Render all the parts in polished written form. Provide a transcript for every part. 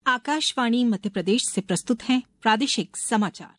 आकाशवाणी मध्य प्रदेश से प्रस्तुत हैं प्रादेशिक समाचार।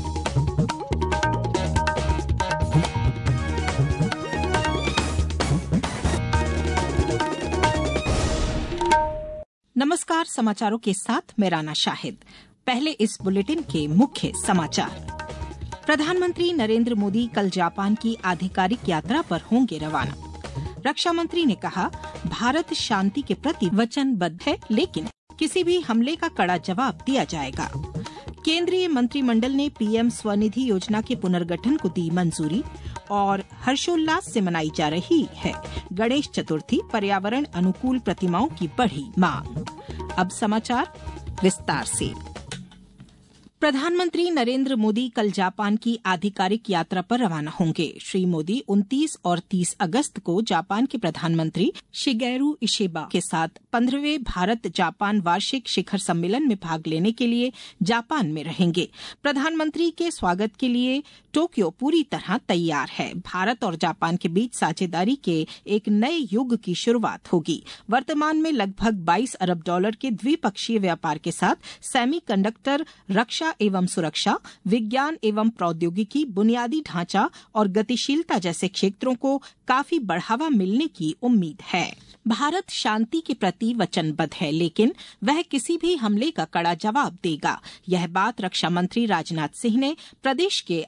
नमस्कार, समाचारों के साथ मैं राना शाहिद। पहले इस बुलेटिन के मुख्य समाचार। प्रधानमंत्री नरेंद्र मोदी कल जापान की आधिकारिक यात्रा पर होंगे रवाना। रक्षा मंत्री ने कहा, भारत शांति के प्रति वचनबद्ध है, लेकिन किसी भी हमले का कड़ा जवाब दिया जाएगा। केंद्रीय मंत्रिमंडल ने पीएम स्वनिधि योजना के पुनर्गठन को दी मंजूरी और हर्षोल्लास से मनाई जा रही है गणेश चतुर्थी। पर्यावरण अनुकूल प्रतिमाओं की बढ़ी मांग। अब समाचार विस्तार से। प्रधानमंत्री नरेंद्र मोदी कल जापान की आधिकारिक यात्रा पर रवाना होंगे। श्री मोदी 29 और 30 अगस्त को जापान के प्रधानमंत्री शिगेरू इशिबा के साथ 15वें भारत जापान वार्षिक शिखर सम्मेलन में भाग लेने के लिए जापान में रहेंगे। प्रधानमंत्री के स्वागत के लिए टोक्यो पूरी तरह तैयार है। भारत और जापान के बीच साझेदारी के एक नए युग की शुरुआत होगी। वर्तमान में लगभग $22 अरब के द्विपक्षीय व्यापार के साथ सेमीकंडक्टर, रक्षा एवं सुरक्षा, विज्ञान एवं प्रौद्योगिकी, बुनियादी ढांचा और गतिशीलता जैसे क्षेत्रों को काफी बढ़ावा मिलने की उम्मीद है। भारत शांति के प्रति वचनबद्ध है, लेकिन वह किसी भी हमले का कड़ा जवाब देगा। यह बात रक्षा मंत्री राजनाथ सिंह ने प्रदेश के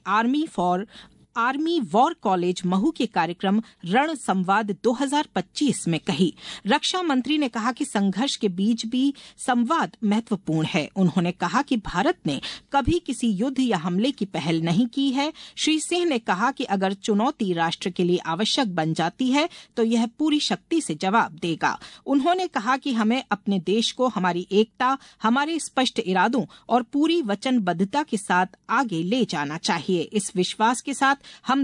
आर्मी वॉर कॉलेज महू के कार्यक्रम रण संवाद 2025 में कही। रक्षा मंत्री ने कहा कि संघर्ष के बीच भी संवाद महत्वपूर्ण है। उन्होंने कहा कि भारत ने कभी किसी युद्ध या हमले की पहल नहीं की है। श्री सिंह ने कहा कि अगर चुनौती राष्ट्र के लिए आवश्यक बन जाती है तो यह पूरी शक्ति से जवाब देगा। उन्होंने कहा कि हमें अपने देश को हमारी एकता, हमारे स्पष्ट इरादों और पूरी वचनबद्धता के साथ आगे ले जाना चाहिए। इस विश्वास के साथ हम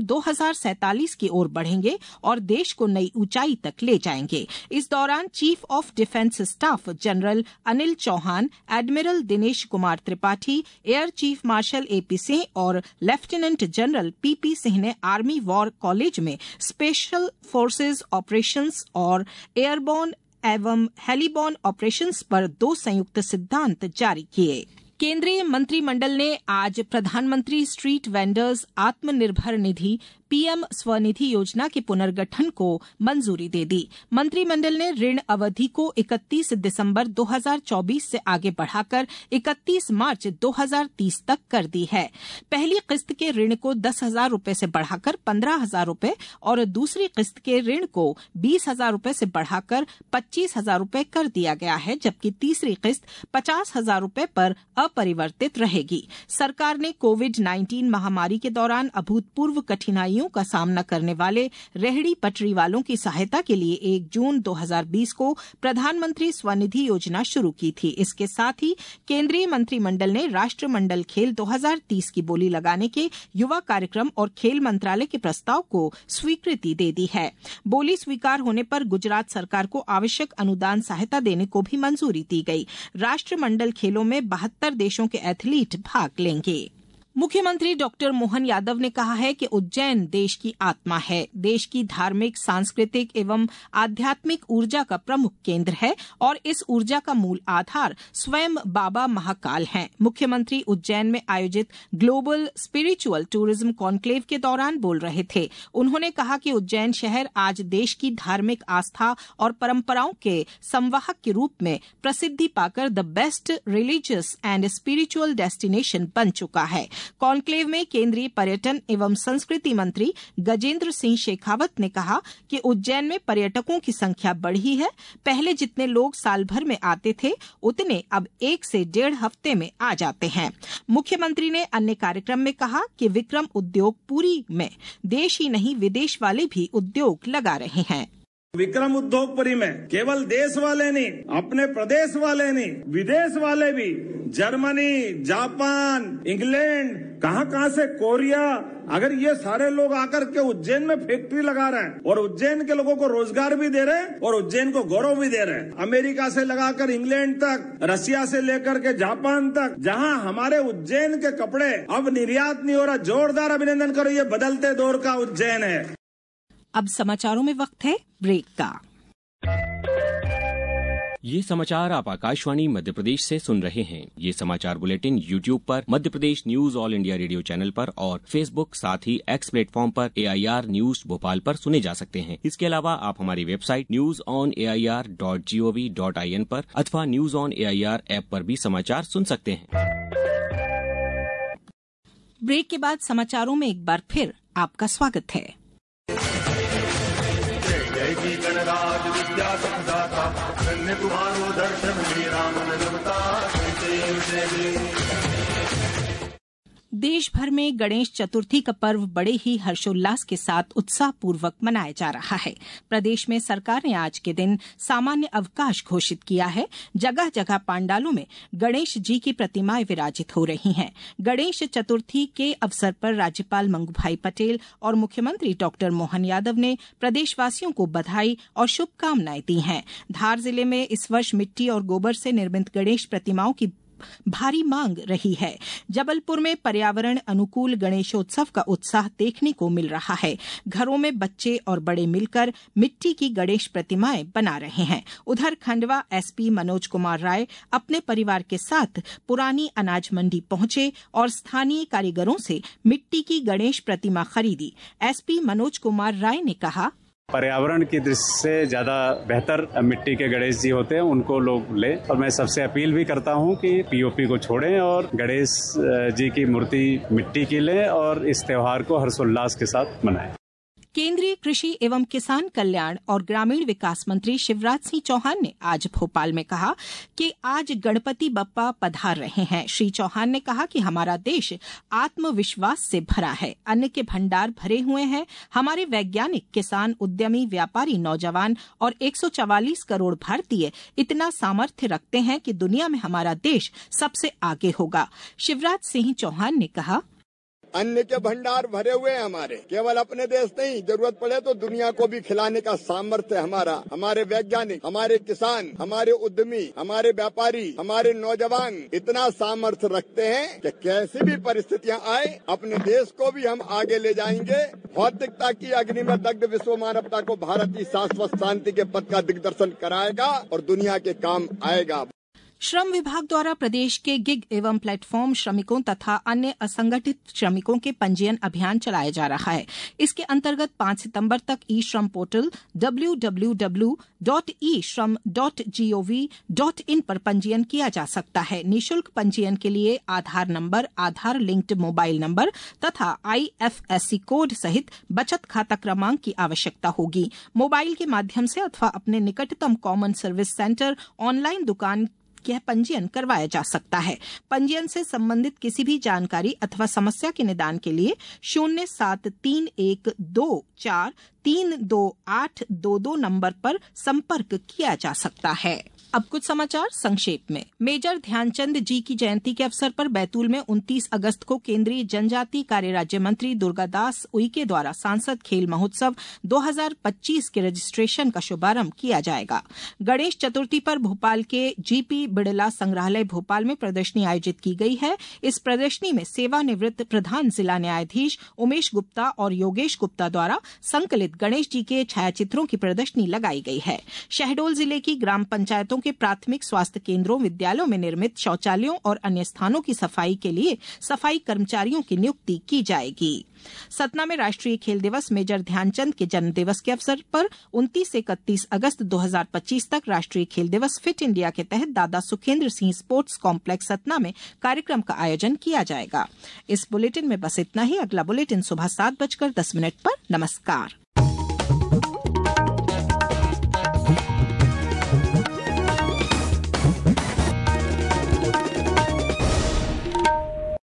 2047 की ओर बढ़ेंगे और देश को नई ऊंचाई तक ले जाएंगे। इस दौरान chief of defence staff general Anil Chauhan, admiral Dinesh Kumar Tripathi, air chief marshal AP Singh और लेफ्टिनेंट जनरल पीपी सिंह ने आर्मी वॉर कॉलेज में स्पेशल फोर्सेज ऑपरेशंस और एयरबोर्न एवं हेलीबोर्न ऑपरेशंस पर 2 संयुक्त सिद्धांत जारी किए। केंद्रीय मंत्रिमंडल ने आज प्रधानमंत्री street vendors Atmanirbhar Nidhi PM Svanidhi योजना के पुनर्गठन को मंजूरी दे दी। मंत्रिमंडल ने ऋण अवधि को 31 दिसंबर 2024 से आगे बढ़ाकर 31 मार्च 2030 तक कर दी है। पहली किस्त के ऋण को 10,000 रूपये से बढ़ाकर 15,000 रूपये और दूसरी किस्त के ऋण को 20,000 रूपये से बढ़ाकर 25,000 रूपये कर दिया गया है, जबकि तीसरी किस्त 50,000 रूपये पर अपरिवर्तित रहेगी। सरकार ने कोविड-19 महामारी के दौरान अभूतपूर्व कठिनाइयों का सामना करने वाले रेहड़ी पटरी वालों की सहायता के लिए 1 जून 2020 को प्रधानमंत्री स्वनिधि योजना शुरू की थी। इसके साथ ही केंद्रीय मंत्रिमंडल ने राष्ट्रमंडल खेल 2030 की बोली लगाने के युवा कार्यक्रम और खेल मंत्रालय के प्रस्ताव को स्वीकृति दे दी है। बोली स्वीकार होने पर गुजरात सरकार को आवश्यक अनुदान सहायता देने को भी मंजूरी दी गई। राष्ट्रमंडल खेलों में 72 देशों के एथलीट भाग लेंगे। मुख्यमंत्री डॉक्टर मोहन यादव ने कहा है कि उज्जैन देश की आत्मा है। देश की धार्मिक, सांस्कृतिक एवं आध्यात्मिक ऊर्जा का प्रमुख केंद्र है और इस ऊर्जा का मूल आधार स्वयं बाबा महाकाल हैं। मुख्यमंत्री उज्जैन में आयोजित ग्लोबल स्पिरिचुअल टूरिज्म कॉन्क्लेव के दौरान बोल रहे थे। उन्होंने कहा कि उज्जैन शहर आज देश की धार्मिक आस्था और परंपराओं के संवाहक के रूप में प्रसिद्धि पाकर the best religious and spiritual destination बन चुका है। कॉन्क्लेव में केंद्रीय पर्यटन एवं संस्कृति मंत्री गजेंद्र सिंह शेखावत ने कहा कि उज्जैन में पर्यटकों की संख्या बढ़ी है। पहले जितने लोग साल भर में आते थे, उतने अब 1 से 1.5 हफ्ते में आ जाते हैं। मुख्यमंत्री ने अन्य कार्यक्रम में कहा कि विक्रम उद्योग पुरी में देश ही नहीं विदेश वाले भी उद्योग लगा रहे हैं। विक्रम उद्योगपुरी में केवल देश वाले नहीं, अपने प्रदेश वाले नहीं, विदेश वाले भी, जर्मनी, जापान, इंग्लैंड, कहां से, कोरिया, अगर ये सारे लोग आकर के उज्जैन में फैक्ट्री लगा रहे हैं और उज्जैन के लोगों को रोजगार भी दे रहे हैं और उज्जैन को गौरव भी दे रहे हैं। अमेरिका से लगाकर इंग्लैंड तक, रसिया से लेकर के जापान तक, जहां हमारे उज्जैन के कपड़े अब निर्यात नहीं हो रहा, जोरदार अभिनंदन करो, ये बदलते दौर का उज्जैन है। अब समाचारों में वक्त है ब्रेक का। ये समाचार आप आकाशवाणी मध्य प्रदेश से सुन रहे हैं। ये समाचार बुलेटिन YouTube पर Madhya Pradesh news All India Radio channel पर और Facebook साथ ही X प्लेटफॉर्म पर AIR न्यूज भोपाल पर सुने जा सकते हैं। इसके अलावा आप हमारी वेबसाइट newsonair.gov.in पर अथवा न्यूज ऑन AIR ऐप पर भी समाचार सुन सकते हैं। ब्रेक के बाद समाचारों में एक बार फिर आपका स्वागत है। देश भर में गणेश चतुर्थी का पर्व बड़े ही हर्षोल्लास के साथ उत्साहपूर्वक मनाया जा रहा है। प्रदेश में सरकार ने आज के दिन सामान्य अवकाश घोषित किया है। जगह जगह पंडालों में गणेश जी की प्रतिमाएं विराजित हो रही हैं। गणेश चतुर्थी के अवसर पर राज्यपाल मंगूभाई पटेल और मुख्यमंत्री डॉक्टर मोहन यादव ने प्रदेशवासियों को बधाई और शुभकामनाएं दी हैं। धार जिले में इस वर्ष मिट्टी और गोबर से निर्मित गणेश प्रतिमाओं की भारी मांग रही है। जबलपुर में पर्यावरण अनुकूल गणेशोत्सव का उत्साह देखने को मिल रहा है। घरों में बच्चे और बड़े मिलकर मिट्टी की गणेश प्रतिमाएं बना रहे हैं। उधर खंडवा एसपी मनोज कुमार राय अपने परिवार के साथ पुरानी अनाज मंडी पहुंचे और स्थानीय कारीगरों से मिट्टी की गणेश प्रतिमा खरीदी। एसपी मनोज कुमार राय ने कहा, पर्यावरण की दृष्टि से ज्यादा बेहतर मिट्टी के गणेश जी होते हैं, उनको लोग ले। और मैं सबसे अपील भी करता हूं कि पीओपी को छोड़ें और गणेश जी की मूर्ति मिट्टी की लें और इस त्योहार को हर्षोल्लास के साथ मनाएं। केंद्रीय कृषि एवं किसान कल्याण और ग्रामीण विकास मंत्री शिवराज सिंह चौहान ने आज भोपाल में कहा कि आज गणपति बप्पा पधार रहे हैं। श्री चौहान ने कहा कि हमारा देश आत्मविश्वास से भरा है, अन्न के भंडार भरे हुए हैं। हमारे वैज्ञानिक, किसान, उद्यमी, व्यापारी, नौजवान और 144 करोड़ भारतीय इतना सामर्थ्य रखते हैं कि दुनिया में हमारा देश सबसे आगे होगा। शिवराज सिंह चौहान ने कहा, अन्न के भंडार भरे हुए हैं हमारे, केवल अपने देश नहीं, जरूरत पड़े तो दुनिया को भी खिलाने का सामर्थ्य हमारा। हमारे वैज्ञानिक, हमारे किसान, हमारे उद्यमी, हमारे व्यापारी, हमारे नौजवान इतना सामर्थ्य रखते हैं कि कैसी भी परिस्थितियां आए अपने देश को भी हम आगे ले जाएंगे। भौतिकता की अग्नि में दग्ध विश्व मानवता को भारत की शाश्वत शांति के पथ का दिग्दर्शन कराएगा और दुनिया के काम आएगा। श्रम विभाग द्वारा प्रदेश के गिग एवं प्लेटफॉर्म श्रमिकों तथा अन्य असंगठित श्रमिकों के पंजीयन अभियान चलाया जा रहा है। इसके अंतर्गत 5 सितंबर तक ई श्रम पोर्टल www.eshram.gov.in पर पंजीयन किया जा सकता है। निःशुल्क पंजीयन के लिए Aadhaar number, Aadhaar linked mobile number तथा IFSC कोड सहित बचत खाता क्रमांक की आवश्यकता होगी। मोबाइल के माध्यम से अथवा अपने निकटतम कॉमन सर्विस सेंटर ऑनलाइन दुकान यह पंजीयन करवाया जा सकता है। पंजीयन से संबंधित किसी भी जानकारी अथवा समस्या के निदान के लिए 07312432822 नंबर पर संपर्क किया जा सकता है। अब कुछ समाचार संक्षेप में। मेजर ध्यानचंद जी की जयंती के अवसर पर बैतूल में 29 अगस्त को केंद्रीय जनजातीय कार्य राज्य मंत्री दुर्गादास उइके द्वारा सांसद खेल महोत्सव 2025 के रजिस्ट्रेशन का शुभारंभ किया जाएगा। गणेश चतुर्थी पर भोपाल के GP बिड़ला संग्रहालय भोपाल में प्रदर्शनी आयोजित की गई है। इस प्रदर्शनी में सेवानिवृत्त प्रधान जिला न्यायाधीश उमेश गुप्ता और योगेश गुप्ता द्वारा संकलित गणेश जी के छायाचित्रों की प्रदर्शनी लगाई गई है। शहडोल जिले की ग्राम पंचायतों के प्राथमिक स्वास्थ्य केंद्रों, विद्यालयों में निर्मित शौचालयों और अन्य स्थानों की सफाई के लिए सफाई कर्मचारियों की नियुक्ति की जाएगी। सतना में राष्ट्रीय खेल दिवस मेजर ध्यानचंद के जन्म दिवस के अवसर पर 29 से 31 अगस्त 2025 तक राष्ट्रीय खेल दिवस फिट इंडिया के तहत दादा सुखेंद्र सिंह स्पोर्ट्स कॉम्प्लेक्स सतना में कार्यक्रम का आयोजन किया जाएगा। इस बुलेटिन में बस इतना ही। अगला बुलेटिन सुबह 7:10 पर। नमस्कार।